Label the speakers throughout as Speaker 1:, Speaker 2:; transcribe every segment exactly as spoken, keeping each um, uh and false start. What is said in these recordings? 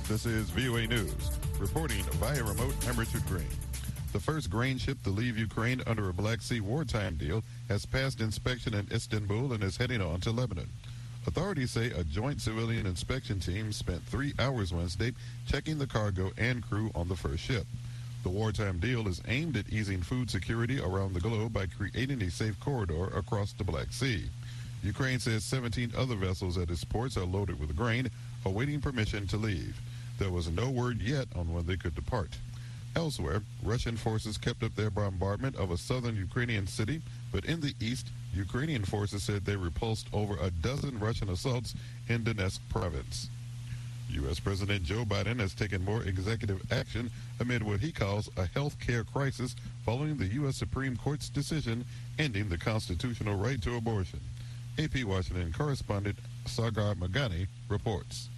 Speaker 1: This is V O A News. Reporting via remote, I'm Richard Green. The first grain ship to leave Ukraine under a Black Sea wartime deal has passed inspection in Istanbul and is heading on to Lebanon. Authorities say a joint civilian inspection team spent three hours Wednesday checking the cargo and crew on the first ship. The wartime deal is aimed at easing food security around the globe by creating a safe corridor across the Black Sea. Ukraine says seventeen other vessels at its ports are loaded with grain, awaiting permission to leave. There was no word yet on when they could depart. Elsewhere, Russian forces kept up their bombardment of a southern Ukrainian city, but in the east, Ukrainian forces said they repulsed over a dozen Russian assaults in Donetsk province. U S. President Joe Biden has taken more executive action amid what he calls a health care crisis following the U S. Supreme Court's decision ending the constitutional right to abortion. A P Washington correspondent Sagar Magani reports.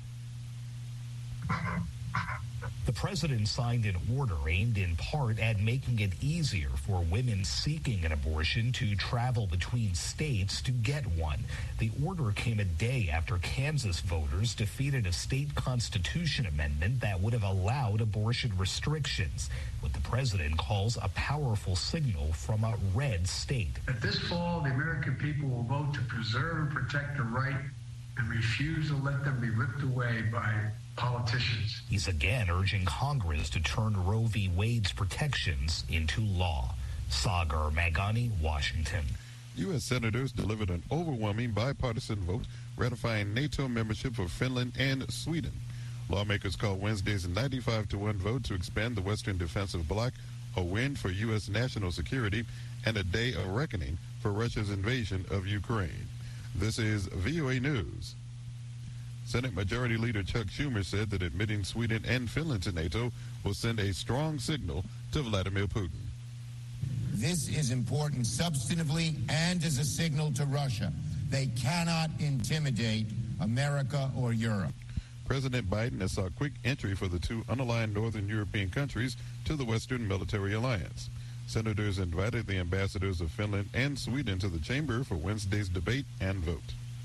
Speaker 2: The president signed an order aimed in part at making it easier for women seeking an abortion to travel between states to get one. The order came a day after Kansas voters defeated a state constitution amendment that would have allowed abortion restrictions, what the president calls a powerful signal from a red state.
Speaker 3: That this fall, the American people will vote to preserve and protect the right and refuse to let them be ripped away by politicians.
Speaker 2: He's again urging Congress to turn Roe v. Wade's protections into law. Sagar Magani, Washington.
Speaker 1: U S senators delivered an overwhelming bipartisan vote ratifying NATO membership for Finland and Sweden. Lawmakers called Wednesday's ninety-five to one vote to expand the Western Defensive Bloc a win for U S national security and a day of reckoning for Russia's invasion of Ukraine. This is V O A News. Senate Majority Leader Chuck Schumer said that admitting Sweden and Finland to NATO will send a strong signal to Vladimir Putin.
Speaker 4: This is important substantively and as a signal to Russia. They cannot intimidate America or Europe.
Speaker 1: President Biden has sought quick entry for the two unaligned northern European countries to the Western Military Alliance. Senators invited the ambassadors of Finland and Sweden to the chamber for Wednesday's debate and vote.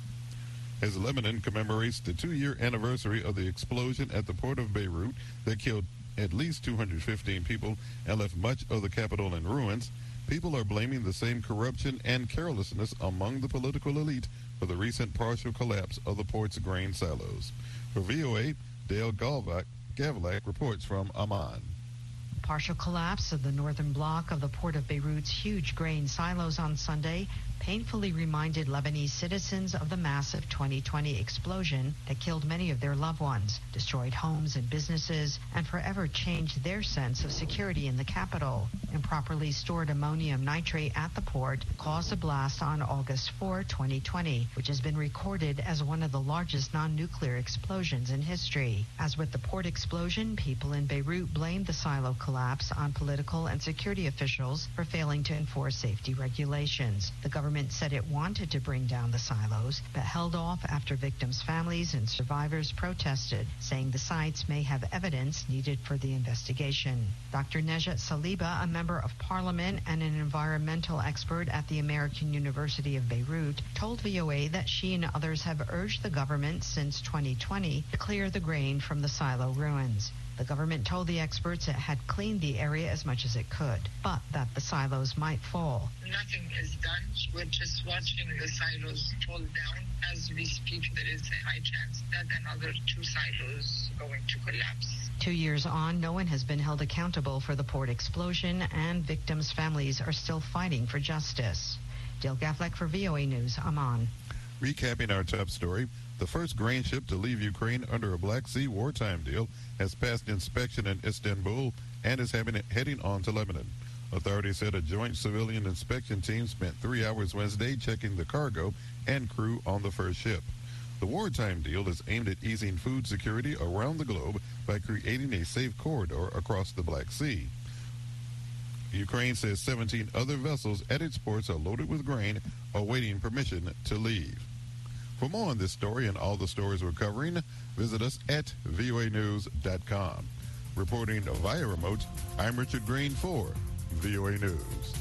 Speaker 1: As Lebanon commemorates the two-year anniversary of the explosion at the port of Beirut that killed at least two hundred fifteen people and left much of the capital in ruins, people are blaming the same corruption and carelessness among the political elite for the recent partial collapse of the port's grain silos. For V O A, Dale Galvac, Gavlak reports from Amman.
Speaker 5: Partial collapse of the northern block of the port of Beirut's huge grain silos on Sunday painfully reminded Lebanese citizens of the massive twenty twenty explosion that killed many of their loved ones, destroyed homes and businesses, and forever changed their sense of security in the capital. Improperly stored ammonium nitrate at the port caused a blast on August fourth, twenty twenty, which has been recorded as one of the largest non-nuclear explosions in history. As with the port explosion, people in Beirut blamed the silo collapse on political and security officials for failing to enforce safety regulations. The government said it wanted to bring down the silos, but held off after victims' families and survivors protested, saying the sites may have evidence needed for the investigation. Doctor Nejat Saliba, a member of parliament and an environmental expert at the American University of Beirut, told V O A that she and others have urged the government since twenty twenty to clear the grain from the silo ruins. The government told the experts it had cleaned the area as much as it could, but that the silos might fall.
Speaker 6: Nothing is done. We're just watching the silos fall down. As we speak, there is a high chance that another two silos are going to collapse.
Speaker 5: Two years on, no one has been held accountable for the port explosion, and victims' families are still fighting for justice. Dale Gavlak for V O A News, Amman.
Speaker 1: Recapping our top story, the first grain ship to leave Ukraine under a Black Sea wartime deal has passed inspection in Istanbul and is having it heading on to Lebanon. Authorities said a joint civilian inspection team spent three hours Wednesday checking the cargo and crew on the first ship. The wartime deal is aimed at easing food security around the globe by creating a safe corridor across the Black Sea. Ukraine says seventeen other vessels at its ports are loaded with grain, awaiting permission to leave. For more on this story and all the stories we're covering, visit us at V O A news dot com. Reporting via remote, I'm Richard Green for V O A News.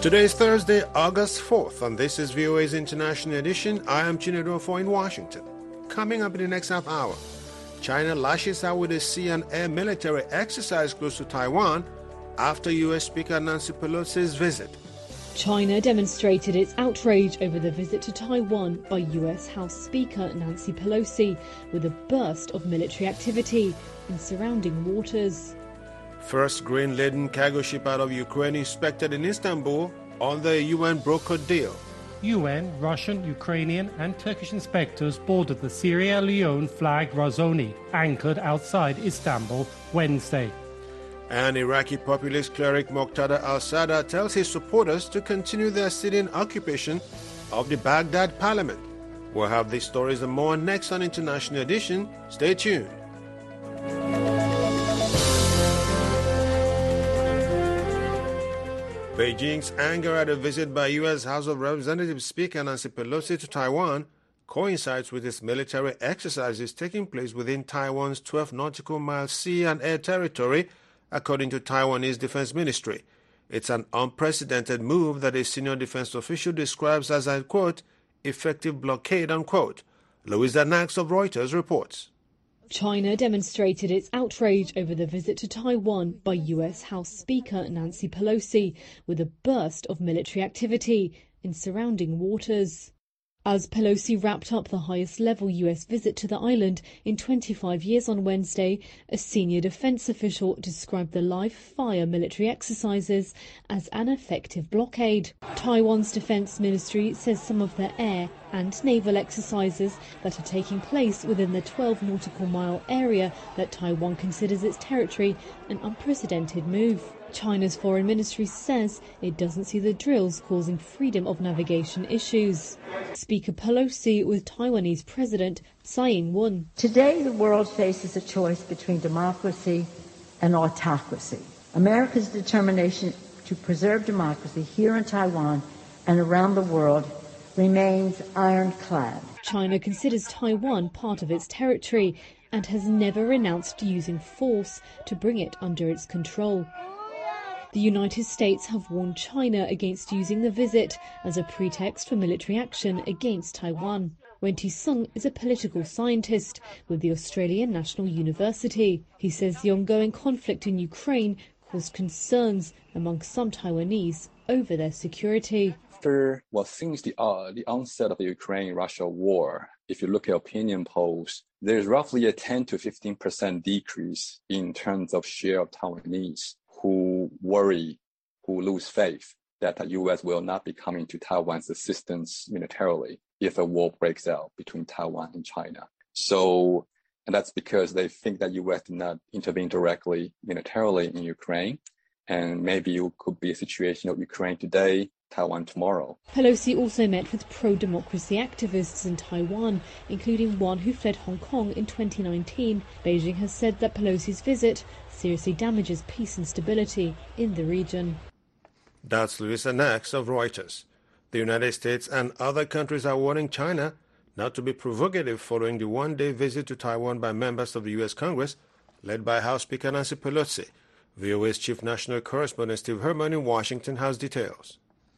Speaker 7: Today is Thursday, August fourth, and this is V O A's International Edition. I am Chinedu Ofo in Washington. Coming up in the next half hour, China lashes out with a sea and air military exercise close to Taiwan after U S Speaker Nancy Pelosi's visit.
Speaker 8: China demonstrated its outrage over the visit to Taiwan by U S House Speaker Nancy Pelosi with a burst of military activity in surrounding waters.
Speaker 7: First grain-laden cargo ship out of Ukraine inspected in Istanbul under a U N brokered deal.
Speaker 9: U N, Russian, Ukrainian and Turkish inspectors boarded the Sierra Leone flag Razoni, anchored outside Istanbul Wednesday.
Speaker 7: And Iraqi populist cleric Muqtada al-Sadr tells his supporters to continue their Syrian occupation of the Baghdad parliament. We'll have these stories and more next on International Edition. Stay tuned. Beijing's anger at a visit by U S House of Representatives Speaker Nancy Pelosi to Taiwan coincides with its military exercises taking place within Taiwan's twelve nautical mile sea and air territory, according to Taiwanese Defense Ministry. It's an unprecedented move that a senior defense official describes as a, quote, effective blockade, unquote. Louisa Nax of Reuters reports.
Speaker 8: China demonstrated its outrage over the visit to Taiwan by U S House Speaker Nancy Pelosi with a burst of military activity in surrounding waters. As Pelosi wrapped up the highest-level U S visit to the island in twenty-five years on Wednesday, a senior defense official described the live-fire military exercises as an effective blockade. Taiwan's defense ministry says some of the air and naval exercises that are taking place within the twelve nautical mile area that Taiwan considers its territory an unprecedented move. China's foreign ministry says it doesn't see the drills causing freedom of navigation issues. Speaker Pelosi with Taiwanese President Tsai Ing-wen.
Speaker 10: Today the world faces a choice between democracy and autocracy. America's determination to preserve democracy here in Taiwan and around the world remains ironclad.
Speaker 8: China considers Taiwan part of its territory and has never renounced using force to bring it under its control. The United States have warned China against using the visit as a pretext for military action against Taiwan. Wen-Ti Sung is a political scientist with the Australian National University. He says the ongoing conflict in Ukraine caused concerns among some Taiwanese over their security.
Speaker 11: After, well, since the, uh, the onset of the Ukraine-Russia war, if you look at opinion polls, there's roughly a ten to fifteen percent decrease in terms of share of Taiwanese who worry, who lose faith that the U S will not be coming to Taiwan's assistance militarily if a war breaks out between Taiwan and China. So, and that's because they think that U S did not intervene directly militarily in Ukraine. And maybe it could be a situation of Ukraine today, Taiwan tomorrow.
Speaker 8: Pelosi also met with pro-democracy activists in Taiwan, including one who fled Hong Kong in twenty nineteen. Beijing has said that Pelosi's visit seriously damages peace and stability in the region.
Speaker 7: That's Louisa Nax of Reuters. The United States and other countries are warning China not to be provocative following the one-day visit to Taiwan by members of the U S Congress, led by House Speaker Nancy Pelosi. V O A's chief national correspondent Steve Herman in Washington has details.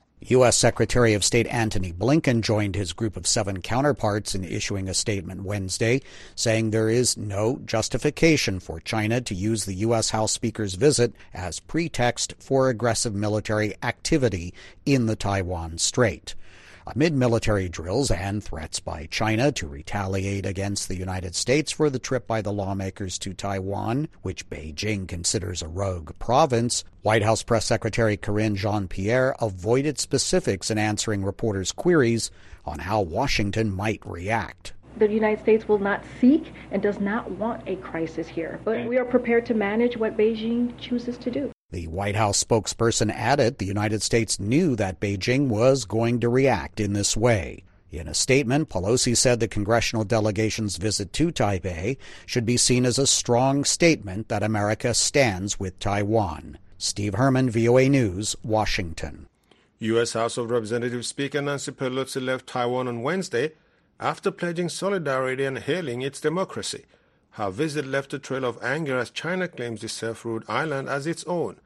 Speaker 12: U S. Secretary of State Antony Blinken joined his group of seven counterparts in issuing a statement Wednesday, saying there is no justification for China to use the U S. House Speaker's visit as pretext for aggressive military activity in the Taiwan Strait. Amid military drills and threats by China to retaliate against the United States for the trip by the lawmakers to Taiwan, which Beijing considers a rogue province, White House Press Secretary Karine Jean-Pierre avoided specifics in answering reporters' queries on how Washington might react.
Speaker 13: The United States will not seek and does not want a crisis here, but we are prepared to manage what Beijing chooses to do.
Speaker 12: The White House spokesperson added the United States knew that Beijing was going to react in this way. In a statement, Pelosi said the congressional delegation's visit to Taipei should be seen as a strong statement that America stands with Taiwan. Steve Herman, V O A News, Washington.
Speaker 7: U S. House of Representatives Speaker Nancy Pelosi left Taiwan on Wednesday after pledging solidarity and hailing its democracy. Her visit left a trail of anger as China claims the self-ruled island as its own.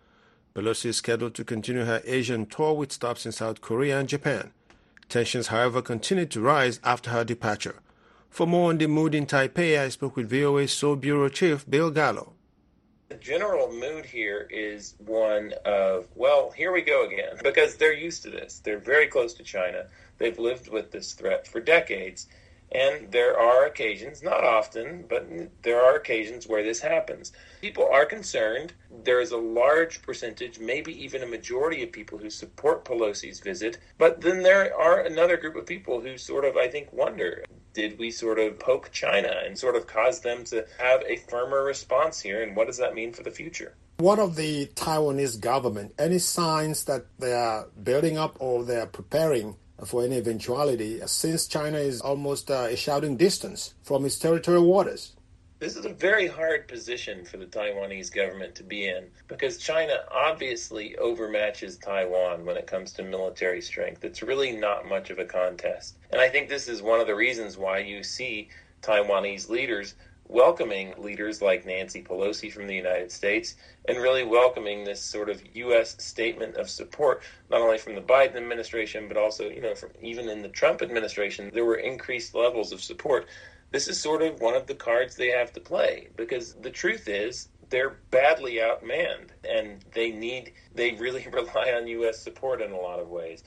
Speaker 7: Pelosi is scheduled to continue her Asian tour with stops in South Korea and Japan. Tensions, however, continued to rise after her departure. For more on the mood in Taipei, I spoke with V O A Seoul Bureau Chief Bill Gallo.
Speaker 14: The general mood here is one of, well, here we go again, because they're used to this. They're very close to China. They've lived with this threat for decades. And there are occasions, not often, but there are occasions where this happens. People are concerned. There is a large percentage, maybe even a majority of people who support Pelosi's visit. But then there are another group of people who sort of, I think, wonder, did we sort of poke China and sort of cause them to have a firmer response here? And what does that mean for the future?
Speaker 15: What of the Taiwanese government? Any signs that they are building up or they are preparing for any eventuality, since China is almost uh, a shouting distance from its territorial waters?
Speaker 14: This is a very hard position for the Taiwanese government to be in, because China obviously overmatches Taiwan when it comes to military strength. It's really not much of a contest. And I think this is one of the reasons why you see Taiwanese leaders welcoming leaders like Nancy Pelosi from the United States and really welcoming this sort of U S statement of support, not only from the Biden administration, but also, you know, from even in the Trump administration, there were increased levels of support. This is sort of one of the cards they have to play, because the truth is they're badly outmanned and they need, they really rely on U S support in a lot of ways.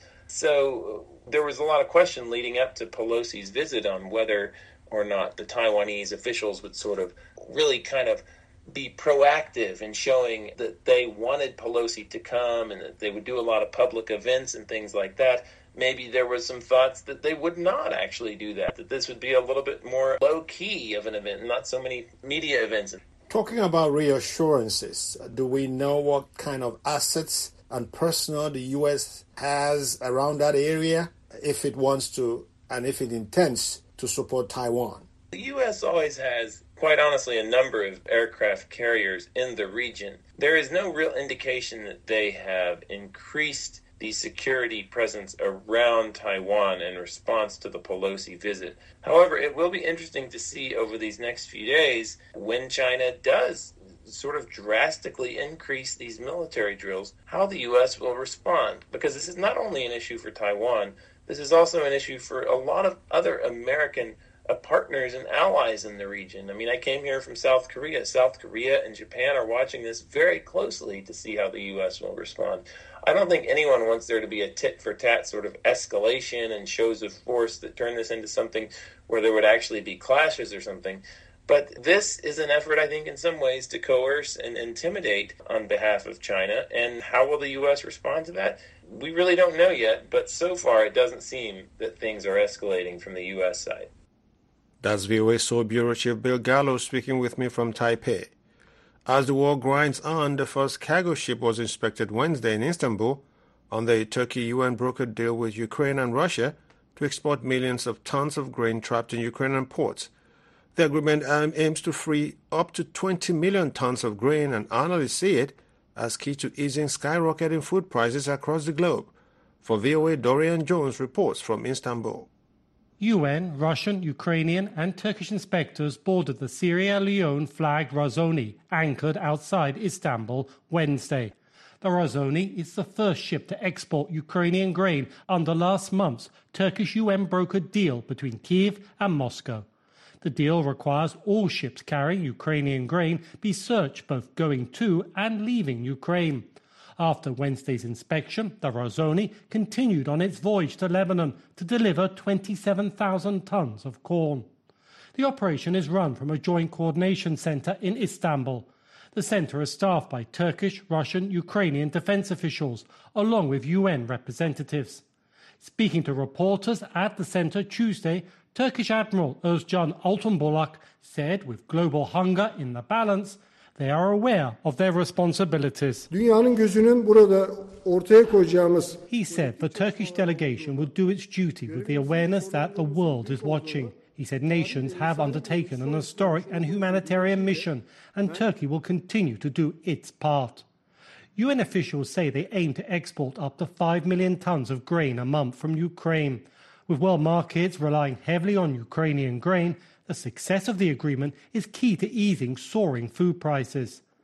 Speaker 14: So there was a lot of question leading up to Pelosi's visit on whether or not the Taiwanese officials would sort of really kind of be proactive in showing that they wanted Pelosi to come and that they would do a lot of public events and things like that. Maybe there was some thoughts that they would not actually do that, that this would be a little bit more low-key of an event, not so many media events.
Speaker 15: Talking about reassurances, do we know what kind of assets and personnel the U S has around that area if it wants to and if it intends to support Taiwan?
Speaker 14: The U S always has, quite honestly, a number of aircraft carriers in the region. There is no real indication that they have increased the security presence around Taiwan in response to the Pelosi visit. However, it will be interesting to see over these next few days when China does sort of drastically increase these military drills, how the U S will respond. Because this is not only an issue for Taiwan, this is also an issue for a lot of other American uh, partners and allies in the region. I mean, I came here from South Korea. South Korea and Japan are watching this very closely to see how the U S will respond. I don't think anyone wants there to be a tit-for-tat sort of escalation and shows of force that turn this into something where there would actually be clashes or something. But this is an effort, I think, in some ways to coerce and intimidate on behalf of China. And how will the U S respond to that? We really don't know yet, but so far it doesn't seem that things are escalating from the U S side.
Speaker 7: That's V O A Seoul Bureau Chief Bill Gallo speaking with me from Taipei. As the war grinds on, the first cargo ship was inspected Wednesday in Istanbul under a Turkey-U N brokered deal with Ukraine and Russia to export millions of tons of grain trapped in Ukrainian ports. The agreement aims to free up to twenty million tons of grain, and analysts see it as key to easing skyrocketing food prices across the globe. For V O A, Dorian Jones reports from Istanbul.
Speaker 9: U N, Russian, Ukrainian and Turkish inspectors boarded the Sierra Leone flagged Razoni, anchored outside Istanbul Wednesday. The Razoni is the first ship to export Ukrainian grain under last month's Turkish-U N brokered deal between Kyiv and Moscow. The deal requires all ships carrying Ukrainian grain be searched both going to and leaving Ukraine. After Wednesday's inspection, the Razoni continued on its voyage to Lebanon to deliver twenty-seven thousand tons of corn. The operation is run from a joint coordination centre in Istanbul. The centre is staffed by Turkish, Russian, Ukrainian defence officials, along with U N representatives. Speaking to reporters at the centre Tuesday, Turkish Admiral Özcan Altunbolak said with global hunger in the balance, they are aware of their responsibilities.
Speaker 16: Dünyanın gözünün burada ortaya koyacağımız.
Speaker 9: He said the Turkish delegation would do its duty with the awareness that the world is watching. He said nations have undertaken an historic and humanitarian mission, and Turkey will continue to do its part. U N officials say they aim to export up to five million tons of grain a month from Ukraine. With world markets relying heavily on Ukrainian grain, the success of the agreement is key to easing soaring food prices.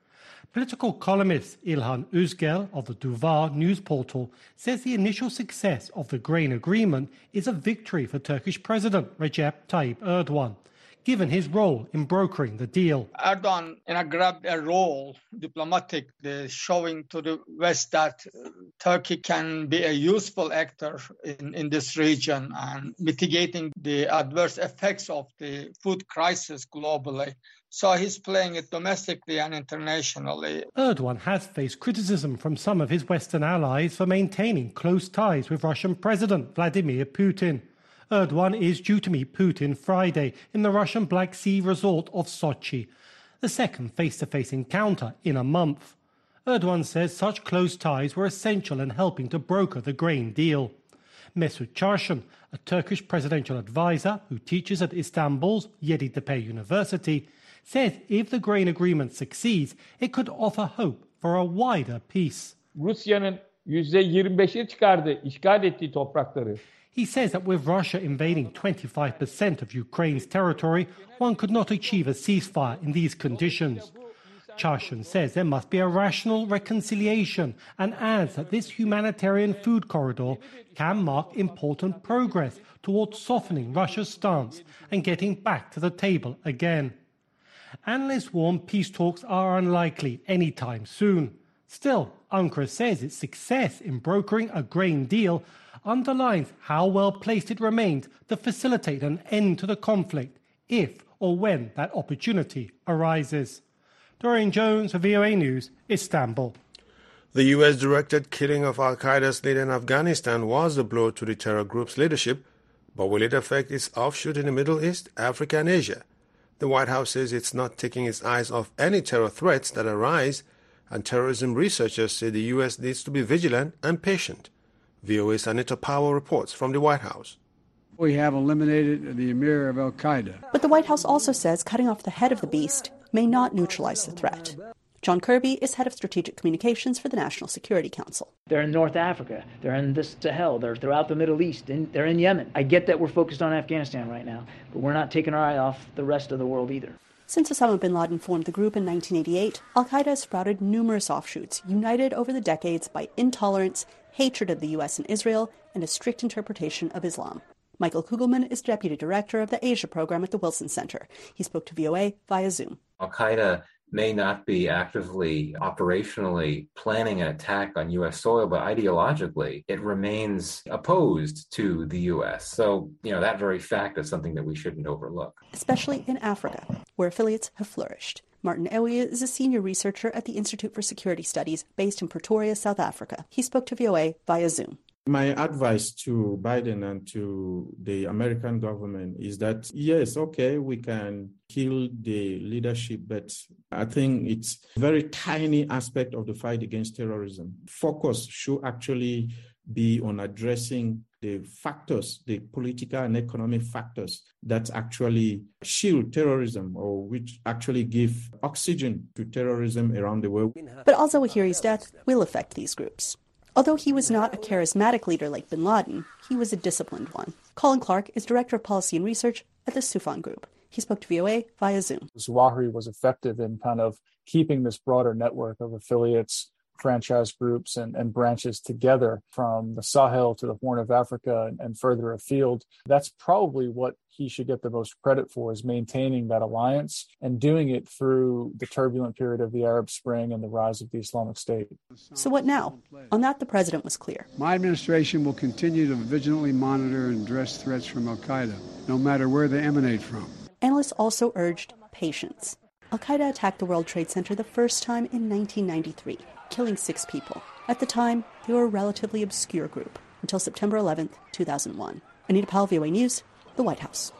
Speaker 9: Political columnist Ilhan Özgel of the Duvar news portal says the initial success of the grain agreement is a victory for Turkish President Recep Tayyip Erdogan, given his role in brokering the deal.
Speaker 17: Erdogan you know, grabbed a role, diplomatic, uh, showing to the West that uh, Turkey can be a useful actor in, in this region and mitigating the adverse effects of the food crisis globally. So he's playing it domestically and internationally.
Speaker 9: Erdogan has faced criticism from some of his Western allies for maintaining close ties with Russian President Vladimir Putin. Erdogan is due to meet Putin Friday in the Russian Black Sea resort of Sochi, the second face-to-face encounter in a month. Erdogan says such close ties were essential in helping to broker the grain deal. Mesut Çarşın, a Turkish presidential advisor who teaches at Istanbul's Yeditepe University, says if the grain agreement succeeds, it could offer hope for a wider peace.
Speaker 18: Rusya'nın yüzde yirmi beşi çıkardı işgal ettiği toprakları.
Speaker 9: He says that with Russia invading twenty-five percent of Ukraine's territory, one could not achieve a ceasefire in these conditions. Çarşın says there must be a rational reconciliation and adds that this humanitarian food corridor can mark important progress towards softening Russia's stance and getting back to the table again. Analysts warn peace talks are unlikely anytime soon. Still, Ankara says its success in brokering a grain deal underlines how well placed it remains to facilitate an end to the conflict if or when that opportunity arises. Dorian Jones for V O A News, Istanbul.
Speaker 7: The U S-directed killing of al-Qaeda's leader in Afghanistan was a blow to the terror group's leadership, but will it affect its offshoot in the Middle East, Africa and Asia? The White House says it's not taking its eyes off any terror threats that arise, and terrorism researchers say the U S needs to be vigilant and patient. V O A's Anita Powell reports from the White House.
Speaker 19: We have eliminated the emir of al-Qaeda.
Speaker 20: But the White House also says cutting off the head of the beast may not neutralize the threat. John Kirby is head of strategic communications for the National Security Council.
Speaker 21: They're in North Africa. They're in the Sahel. They're throughout the Middle East. And they're in Yemen. I get that we're focused on Afghanistan right now, but we're not taking our eye off the rest of the world either.
Speaker 20: Since Osama bin Laden formed the group in nineteen eighty-eight, al-Qaeda has sprouted numerous offshoots, united over the decades by intolerance, hatred of the U S and Israel, and a strict interpretation of Islam. Michael Kugelman is deputy director of the Asia program at the Wilson Center. He spoke to V O A via Zoom.
Speaker 22: Al-Qaeda may not be actively, operationally planning an attack on U S soil, but ideologically, it remains opposed to the U S. So, you know, that very fact is something that we shouldn't overlook.
Speaker 20: Especially in Africa, where affiliates have flourished. Martin Ewie is a senior researcher at the Institute for Security Studies based in Pretoria, South Africa. He spoke to V O A via Zoom.
Speaker 23: My advice to Biden and to the American government is that, yes, okay, we can kill the leadership, but I think it's a very tiny aspect of the fight against terrorism. Focus should actually be on addressing the factors, the political and economic factors that actually shield terrorism or which actually give oxygen to terrorism around the world.
Speaker 20: But al-Zawahiri's death will affect these groups. Although he was not a charismatic leader like bin Laden, he was a disciplined one. Colin Clark is Director of Policy and Research at the Soufan Group. He spoke to V O A via Zoom.
Speaker 24: Zawahiri was effective in kind of keeping this broader network of affiliates, franchise groups, and, and branches together from the Sahel to the Horn of Africa and, and further afield. That's probably what he should get the most credit for, is maintaining that alliance and doing it through the turbulent period of the Arab Spring and the rise of the Islamic State.
Speaker 20: So what now? On that, the president was clear.
Speaker 19: My administration will continue to vigilantly monitor and address threats from al-Qaeda, no matter where they emanate from.
Speaker 20: Analysts also urged patience. Al-Qaeda attacked the World Trade Center the first time in nineteen ninety-three, killing six people. At the time, they were a relatively obscure group, until September eleventh, two thousand one. Anita Powell, V O A News, the White House.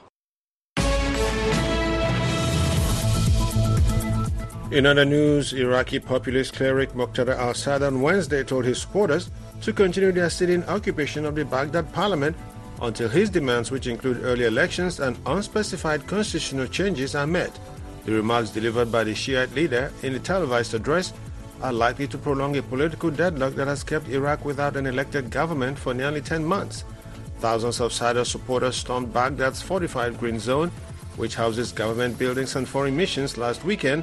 Speaker 7: In other news, Iraqi populist cleric Muqtada al-Sadr on Wednesday told his supporters to continue their sitting occupation of the Baghdad parliament until his demands, which include early elections and unspecified constitutional changes, are met. The remarks delivered by the Shiite leader in a televised address are likely to prolong a political deadlock that has kept Iraq without an elected government for nearly ten months. Thousands of Sadr supporters stormed Baghdad's fortified green zone, which houses government buildings and foreign missions, last weekend,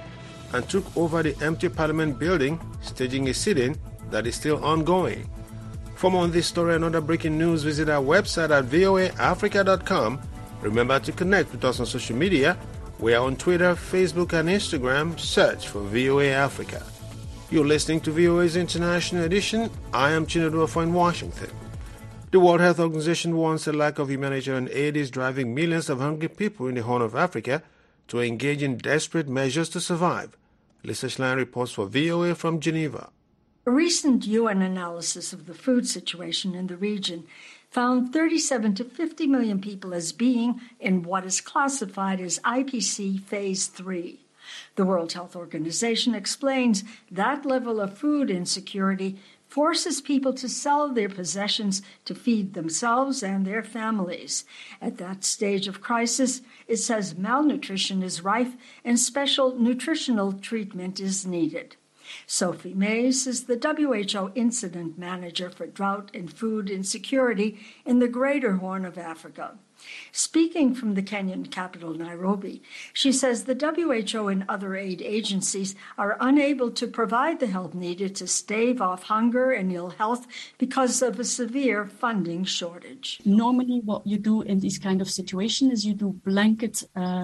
Speaker 7: and took over the empty Parliament building, staging a sit-in that is still ongoing. For more on this story and other breaking news, visit our website at v o a africa dot com. Remember to connect with us on social media. We are on Twitter, Facebook, and Instagram. Search for V O A Africa. You're listening to V O A's International Edition. I am Chinedu Ofo in Washington. The World Health Organization warns a lack of humanitarian aid is driving millions of hungry people in the Horn of Africa to engage in desperate measures to survive. Lisa Schlein reports for V O A from Geneva.
Speaker 2: A recent U N analysis of the food situation in the region found thirty-seven to fifty million people as being in what is classified as I P C Phase three. The World Health Organization explains that level of food insecurity forces people to sell their possessions to feed themselves and their families. At that stage of crisis, it says malnutrition is rife and special nutritional treatment is needed. Sophie Mays is the W H O Incident Manager for Drought and Food Insecurity in the Greater Horn of Africa. Speaking from the Kenyan capital, Nairobi, she says the W H O and other aid agencies are unable to provide the help needed to stave off hunger and ill health because of a severe funding shortage.
Speaker 3: Normally what you do in this kind of situation is you do blanket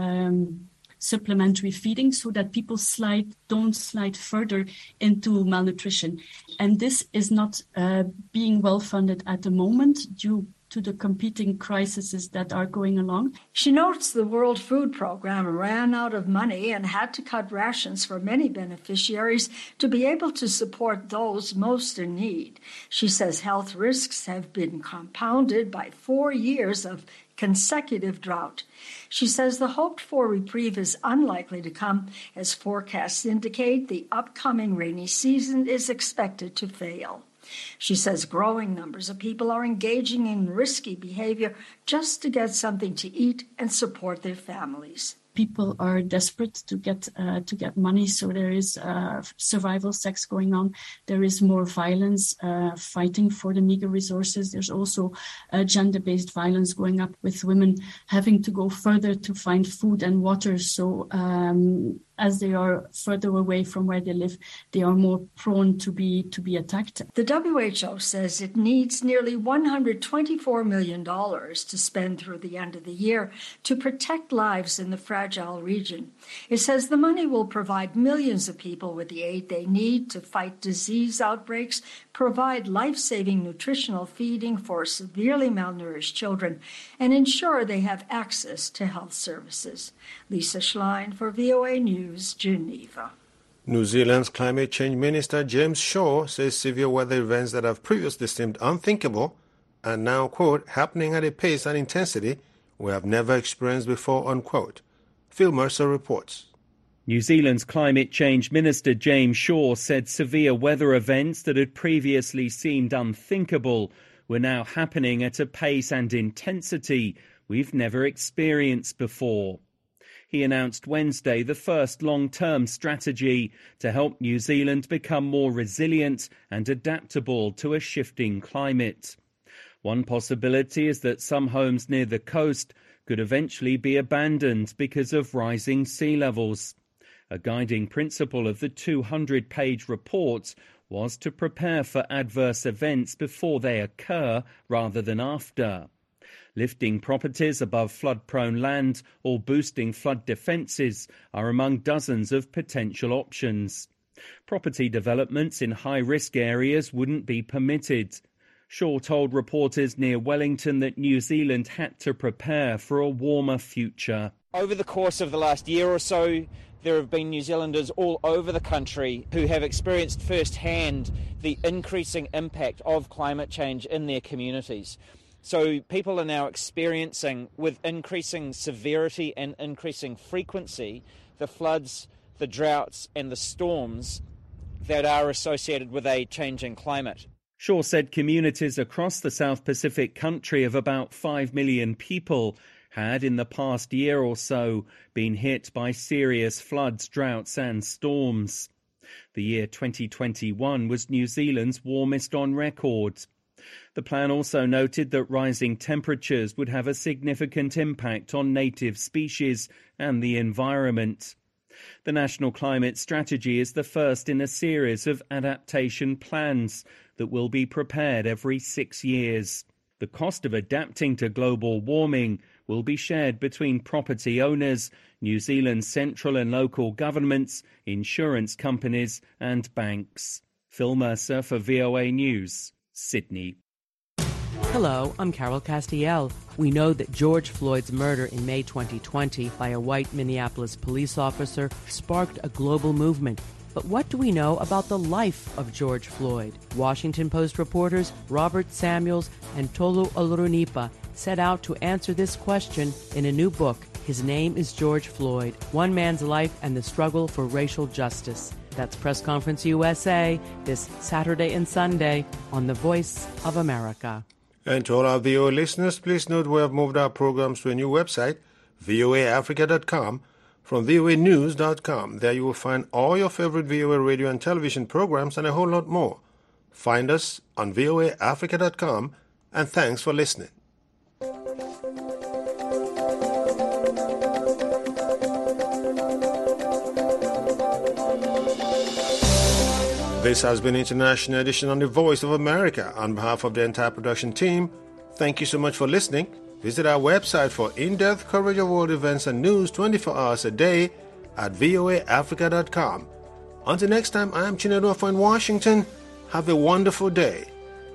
Speaker 3: um, supplementary feeding so that people slide don't slide further into malnutrition. And this is not uh, being well funded at the moment due to the competing crises that are going along.
Speaker 2: She notes the World Food Program ran out of money and had to cut rations for many beneficiaries to be able to support those most in need. She says health risks have been compounded by four years of consecutive drought. She says the hoped-for reprieve is unlikely to come, as forecasts indicate the upcoming rainy season is expected to fail. She says growing numbers of people are engaging in risky behavior just to get something to eat and support their families.
Speaker 3: People are desperate to get uh, to get money, so there is uh, survival sex going on. There is more violence, uh, fighting for the meager resources. There's also uh, gender-based violence going up, with women having to go further to find food and water. So um, as they are further away from where they live, they are more prone to be to be attacked.
Speaker 2: The W H O says it needs nearly one hundred twenty-four million dollars to spend through the end of the year to protect lives in the fragile region. It says the money will provide millions of people with the aid they need to fight disease outbreaks, provide life-saving nutritional feeding for severely malnourished children, and ensure they have access to health services. Lisa Schlein for V O A News, Geneva.
Speaker 7: New Zealand's Climate Change Minister James Shaw says severe weather events that have previously seemed unthinkable are now, quote, happening at a pace and intensity we have never experienced before, unquote. Phil Mercer reports.
Speaker 4: New Zealand's Climate Change Minister James Shaw said severe weather events that had previously seemed unthinkable were now happening at a pace and intensity we've never experienced before. He announced Wednesday the first long-term strategy to help New Zealand become more resilient and adaptable to a shifting climate. One possibility is that some homes near the coast could eventually be abandoned because of rising sea levels. A guiding principle of the two hundred page report was to prepare for adverse events before they occur rather than after. Lifting properties above flood-prone land or boosting flood defences are among dozens of potential options. Property developments in high-risk areas wouldn't be permitted. Shaw told reporters near Wellington that New Zealand had to prepare for a warmer future.
Speaker 6: Over the course of the last year or so, there have been New Zealanders all over the country who have experienced firsthand the increasing impact of climate change in their communities. So people are now experiencing, with increasing severity and increasing frequency, the floods, the droughts and the storms that are associated with a changing climate.
Speaker 4: Shaw said communities across the South Pacific country of about five million people had in the past year or so been hit by serious floods, droughts and storms. The year twenty twenty-one was New Zealand's warmest on record. The plan also noted that rising temperatures would have a significant impact on native species and the environment. The National Climate Strategy is the first in a series of adaptation plans that will be prepared every six years. The cost of adapting to global warming will be shared between property owners, New Zealand's central and local governments, insurance companies and banks. Phil Mercer for V O A News, Sydney.
Speaker 1: Hello, I'm Carol Castiel. We know that George Floyd's murder in May twenty twenty by a white Minneapolis police officer sparked a global movement. But what do we know about the life of George Floyd? Washington Post reporters Robert Samuels and Tolu Olorunipa set out to answer this question in a new book. His name is George Floyd, One Man's Life and the Struggle for Racial Justice. That's Press Conference U S A this Saturday and Sunday on The Voice of America.
Speaker 7: And to all our V O A listeners, please note we have moved our programs to a new website, V O A Africa dot com, from V O A News dot com. There you will find all your favorite V O A radio and television programs and a whole lot more. Find us on V O A Africa dot com, and thanks for listening. This has been International Edition on The Voice of America. On behalf of the entire production team, thank you so much for listening. Visit our website for in-depth coverage of world events and news twenty-four hours a day at V O A Africa dot com. Until next time, I am Chinedu Afo in Washington. Have a wonderful day.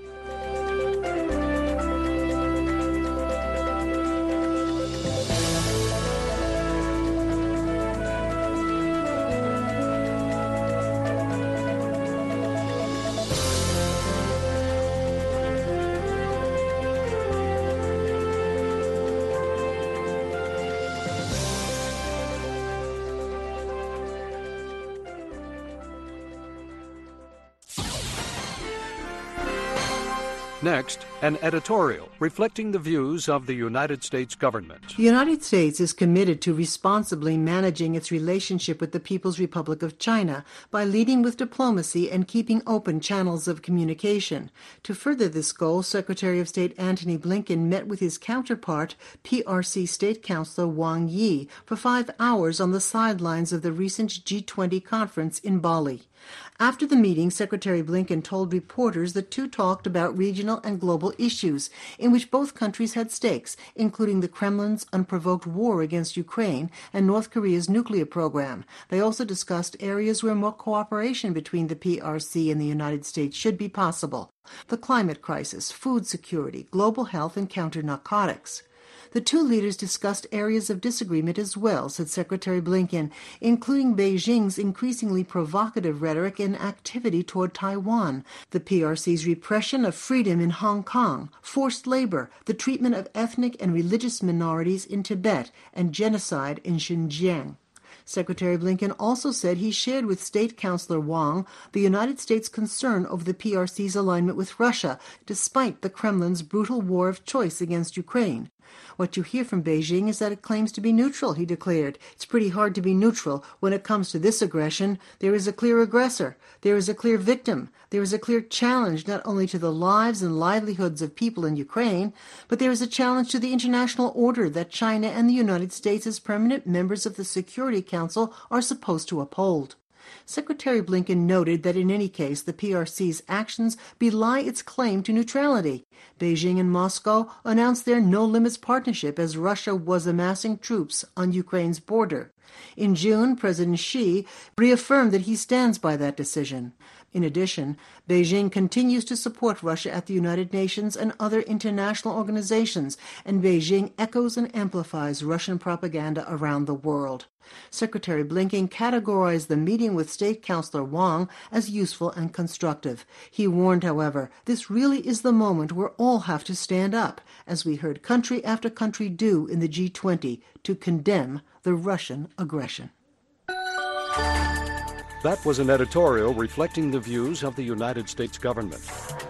Speaker 5: Next, an editorial reflecting the views of the United States government.
Speaker 10: The United States is committed to responsibly managing its relationship with the People's Republic of China by leading with diplomacy and keeping open channels of communication. To further this goal, Secretary of State Antony Blinken met with his counterpart, P R C State Councilor Wang Yi, for five hours on the sidelines of the recent G twenty conference in Bali. After the meeting, Secretary Blinken told reporters the two talked about regional and global issues in which both countries had stakes, including the Kremlin's unprovoked war against Ukraine and North Korea's nuclear program. They also discussed areas where more cooperation between the P R C and the United States should be possible: the climate crisis, food security, global health, and counter-narcotics. The two leaders discussed areas of disagreement as well, said Secretary Blinken, including Beijing's increasingly provocative rhetoric and activity toward Taiwan, the P R C's repression of freedom in Hong Kong, forced labor, the treatment of ethnic and religious minorities in Tibet, and genocide in Xinjiang. Secretary Blinken also said he shared with State Councilor Wang the United States' concern over the P R C's alignment with Russia, despite the Kremlin's brutal war of choice against Ukraine. What you hear from Beijing is that it claims to be neutral, he declared. It's pretty hard to be neutral when it comes to this aggression. There is a clear aggressor. There is a clear victim. There is a clear challenge not only to the lives and livelihoods of people in Ukraine, but there is a challenge to the international order that China and the United States as permanent members of the Security Council are supposed to uphold. Secretary Blinken noted that in any case, the P R C's actions belie its claim to neutrality. Beijing and Moscow announced their no-limits partnership as Russia was amassing troops on Ukraine's border. In June, President Xi reaffirmed that he stands by that decision. In addition, Beijing continues to support Russia at the United Nations and other international organizations, and Beijing echoes and amplifies Russian propaganda around the world. Secretary Blinken categorized the meeting with State Councilor Wang as useful and constructive. He warned, however, this really is the moment where all have to stand up, as we heard country after country do in the G twenty, to condemn the Russian aggression.
Speaker 5: That was an editorial reflecting the views of the United States government.